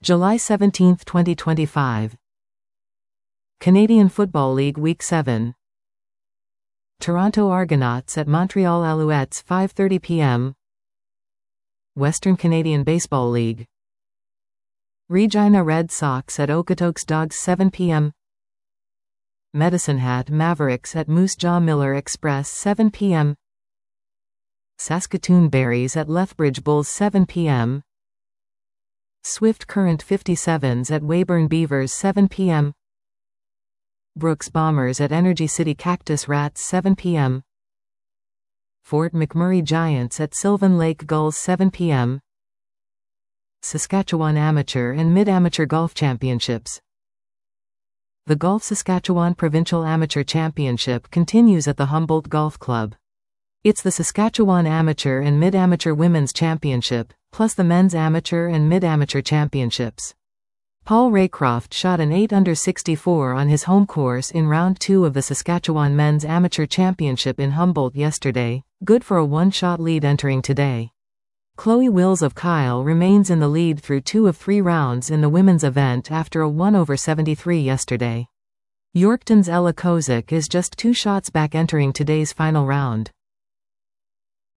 July 17, 2025. Canadian Football League Week 7. Toronto Argonauts at Montreal Alouettes 5:30 p.m. Western Canadian Baseball League. Regina Red Sox at Okotoks Dogs 7 p.m. Medicine Hat Mavericks at Moose Jaw Miller Express 7 p.m. Saskatoon Berries at Lethbridge Bulls 7 p.m. Swift Current 57s at Weyburn Beavers 7 p.m. Brooks Bombers at Energy City Cactus Rats 7 p.m. Fort McMurray Giants at Sylvan Lake Gulls 7 p.m. Saskatchewan Amateur and Mid-Amateur Golf Championships. The Golf Saskatchewan Provincial Amateur Championship continues at the Humboldt Golf Club. It's the Saskatchewan Amateur and Mid-Amateur Women's Championship, plus the Men's Amateur and Mid-Amateur Championships. Paul Raycroft shot an 8 under 64 on his home course in Round 2 of the Saskatchewan Men's Amateur Championship in Humboldt yesterday, good for a one-shot lead entering today. Chloe Wills of Kyle remains in the lead through 2 of 3 rounds in the women's event after a 1 over 73 yesterday. Yorkton's Ella Kozik is just 2 shots back entering today's final round.